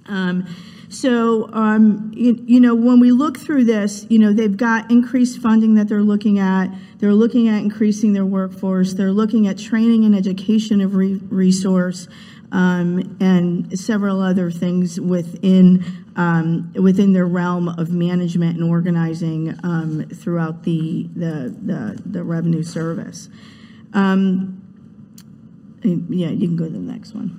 When we look through this, they've got increased funding that they're looking at. They're looking at increasing their workforce. They're looking at training and education of resource, and several other things within their realm of management and organizing throughout the revenue service. Yeah, you can go to the next one.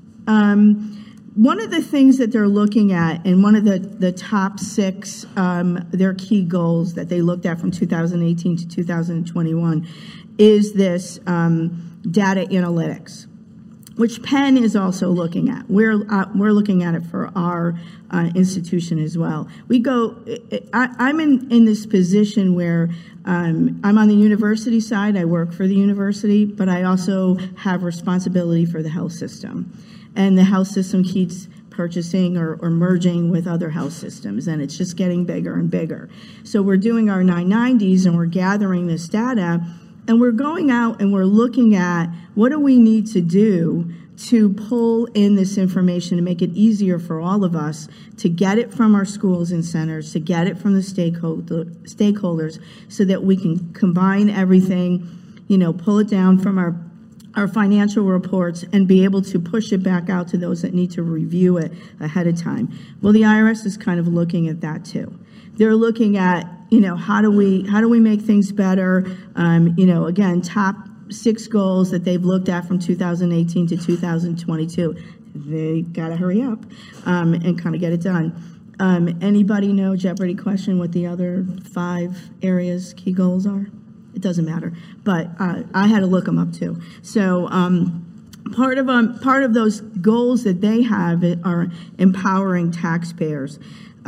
One of the things that they're looking at, and one of the top 6, their key goals that they looked at from 2018 to 2021, is this data analytics, which Penn is also looking at. We're looking at it for our institution as well. I'm in this position where I'm on the university side. I work for the university, but I also have responsibility for the health system. And the health system keeps purchasing or merging with other health systems, and it's just getting bigger and bigger. So we're doing our 990s, and we're gathering this data, and we're going out and we're looking at what do we need to do to pull in this information to make it easier for all of us to get it from our schools and centers, to get it from the stakeholders, so that we can combine everything, pull it down from our financial reports and be able to push it back out to those that need to review it ahead of time. Well, the IRS is kind of looking at that too. They're looking at, how do we make things better? Again, top 6 goals that they've looked at from 2018 to 2022. They got to hurry up and kind of get it done. Anybody know, Jeopardy question, what the other 5 areas, key goals are? It doesn't matter, but I had to look them up too. So part of those goals that they have are empowering taxpayers.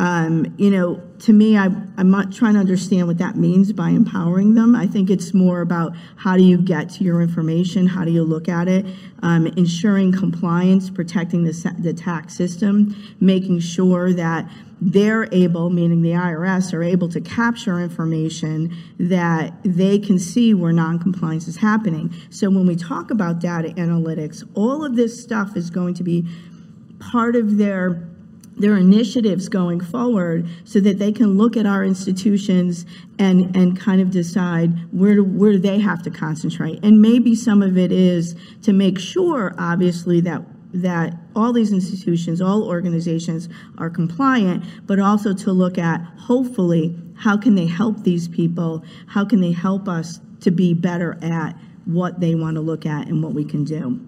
To me, I'm not trying to understand what that means by empowering them. I think it's more about how do you get to your information, how do you look at it, ensuring compliance, protecting the tax system, making sure that they're able, meaning the IRS, are able to capture information that they can see where noncompliance is happening. So when we talk about data analytics, all of this stuff is going to be part of their initiatives going forward, so that they can look at our institutions and kind of decide where do they have to concentrate. And maybe some of it is to make sure, obviously, that all these institutions, all organizations are compliant, but also to look at, hopefully, how can they help these people? How can they help us to be better at what they want to look at and what we can do?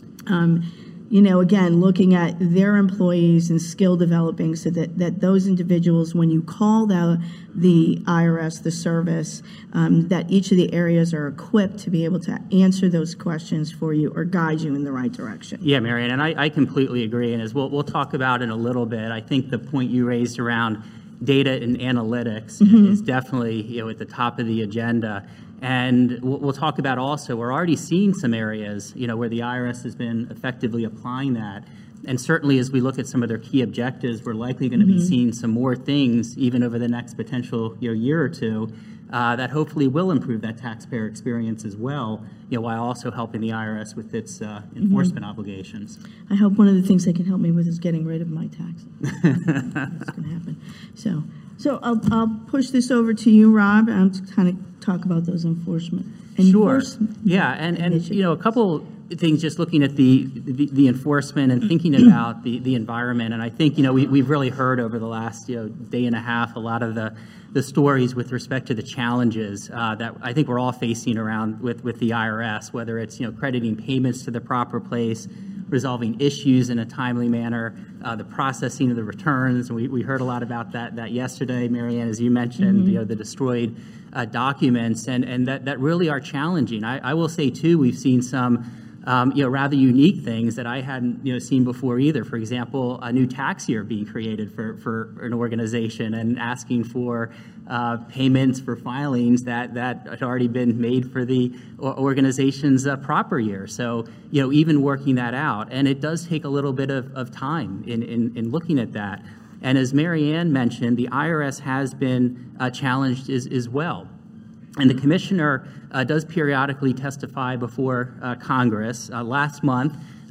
Again, looking at their employees and skill developing, so that those individuals, when you call the IRS, the service, that each of the areas are equipped to be able to answer those questions for you or guide you in the right direction. Yeah, Marianne, and I completely agree. And as we'll talk about in a little bit, I think the point you raised around data and analytics is definitely at the top of the agenda. And we'll talk about also, we're already seeing some areas, where the IRS has been effectively applying that. And certainly as we look at some of their key objectives, we're likely going to be seeing some more things, even over the next potential year or two, that hopefully will improve that taxpayer experience as well, while also helping the IRS with its enforcement obligations. I hope one of the things they can help me with is getting rid of my taxes. That's going to happen. So I'll push this over to you, Rob, to kind of talk about those enforcement. Sure. Yeah, and a couple things, just looking at the enforcement and thinking about the environment. And I think we've really heard over the last day and a half a lot of the stories with respect to the challenges that I think we're all facing around with the IRS, whether it's crediting payments to the proper place, resolving issues in a timely manner, the processing of the returns. And we heard a lot about that yesterday, Marianne, as you mentioned, the destroyed documents, and that really are challenging. I will say, too, we've seen some rather unique things that I hadn't seen before either. For example, a new tax year being created for an organization and asking for payments for filings that had already been made for the organization's proper year. So even working that out, and it does take a little bit of time in looking at that. And as Marianne mentioned, the IRS has been challenged as well. And the commissioner does periodically testify before Congress. Last month,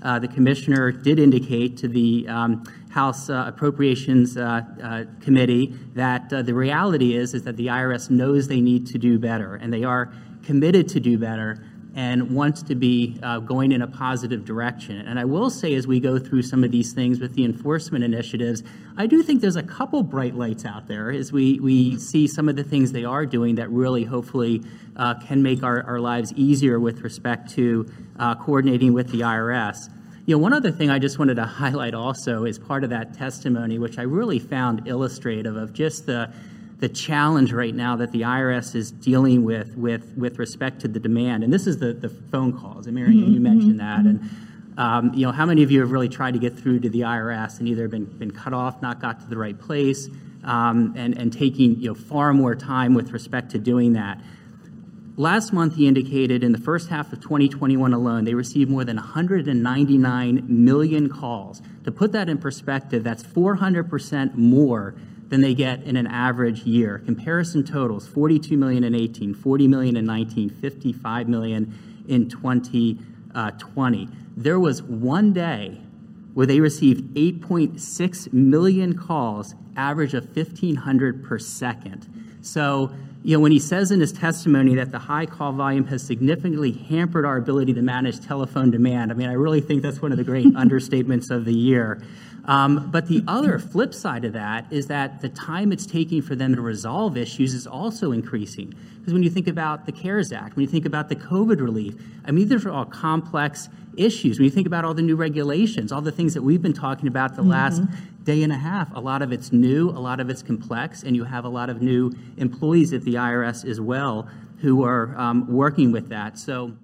the commissioner did indicate to the House Appropriations Committee that the reality is that the IRS knows they need to do better, and they are committed to do better and wants to be going in a positive direction. And I will say, as we go through some of these things with the enforcement initiatives, I do think there's a couple bright lights out there as we see some of the things they are doing that really hopefully can make our lives easier with respect to coordinating with the IRS. You know, one other thing I just wanted to highlight also is part of that testimony, which I really found illustrative of just the challenge right now that the IRS is dealing with respect to the demand. And this is the phone calls. And Mary, you mentioned that. And, you know, how many of you have really tried to get through to the IRS and either been cut off, not got to the right place, and taking, you know, far more time with respect to doing that? Last month, he indicated in the first half of 2021 alone, they received more than 199 million calls. To put that in perspective, that's 400% more than they get in an average year. Comparison totals, 42 million in 18, 40 million in 19, 55 million in 2020. There was one day where they received 8.6 million calls, average of 1,500 per second. So, you know, when he says in his testimony that the high call volume has significantly hampered our ability to manage telephone demand, I mean, I really think that's one of the great understatements of the year. But the other flip side of that is that the time it's taking for them to resolve issues is also increasing. Because when you think about the CARES Act, when you think about the COVID relief, I mean, these are all complex issues. When you think about all the new regulations, all the things that we've been talking about the last day and a half, a lot of it's new, a lot of it's complex, and you have a lot of new employees at the IRS as well who are working with that. So